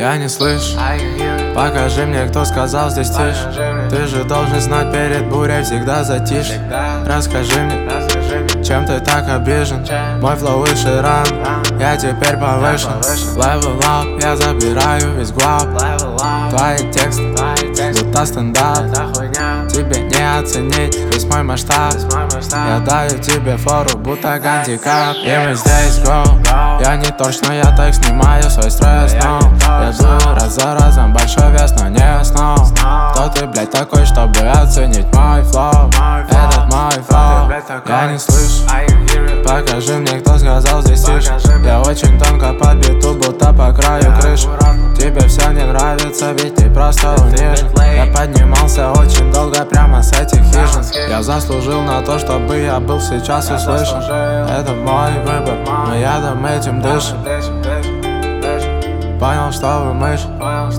Я не слышу, покажи мне, кто сказал здесь тише. Ты же должен знать, перед бурей всегда затишь. Расскажи мне, чем ты так обижен? Мой флоу выше ран, я теперь повышен. Level up, я забираю весь глав. Твои тексты, будто стендап. Тебе не оценить весь мой масштаб. Я даю тебе фору, будто гандикап. И мы здесь, go. Я не точно, я так снимаю свой стресс, но я дую раз за разом большой вес, но не основ. Кто ты, блядь, такой, чтобы оценить мой флоу? Этот мой флоу. Я не слышу, покажи мне, кто сказал здесь тише. Я очень тонко по биту, будто по краю крыши. Тебе все не нравится, ведь ты просто унижен. Я поднимался очень долго прямо с этих хижин. Я заслужил на то, чтобы я был сейчас услышан. Это мой выбор, но я дам этим дышим. Понял, что вы мышь,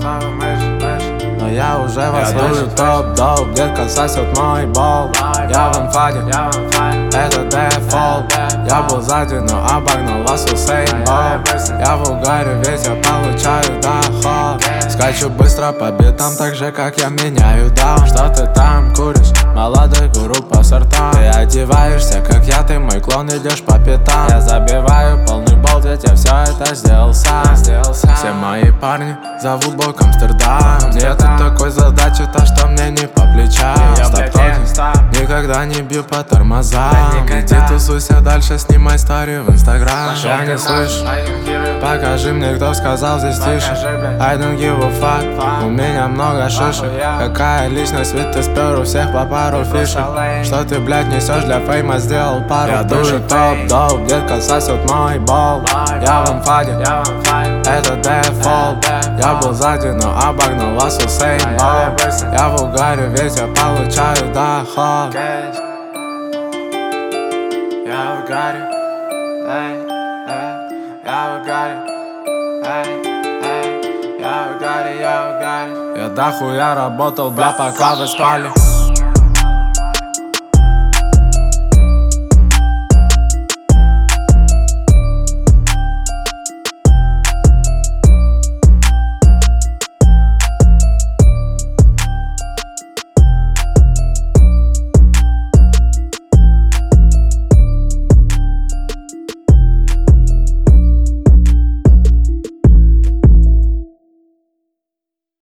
но я уже вас слышу. Топ-доп, детка сосет мой бол. Я в инфаде, это дефолт. Я был сзади, но обогнал вас Усейн Болт. Я в угаре, ведь я получаю доход. Скачу быстро по битам, так же, как я меняю даун. Что ты там куришь? Молодой гуру по сортам. Ты одеваешься, как я, ты мой клон, идешь по пятам. Я забиваю полный болт, ведь я все это сделал сам. Все мои парни зовут Бог Амстердам. Нет такой задачи, то что мне не по плечам. Никогда не бью по тормозам. Иди тусуйся дальше, снимай историю в Инстаграм. Я не слышу, покажи мне, кто сказал здесь тише. I don't give a fuck, у меня много шишек. Какая личность, ведь ты спер у всех по пару фишек. Что ты, блядь, несешь для фейма, сделал пару. Я души топ-доп, детка сосет мой бол. Я в инфаде, это дефолт. Я был сзади, но обогнал вас Усейн Болт. Я в угаре, ведь я получаю доход. Я в угаре, я в угаре, я в угаре. Я дохуя работал, бля, пока вы спали.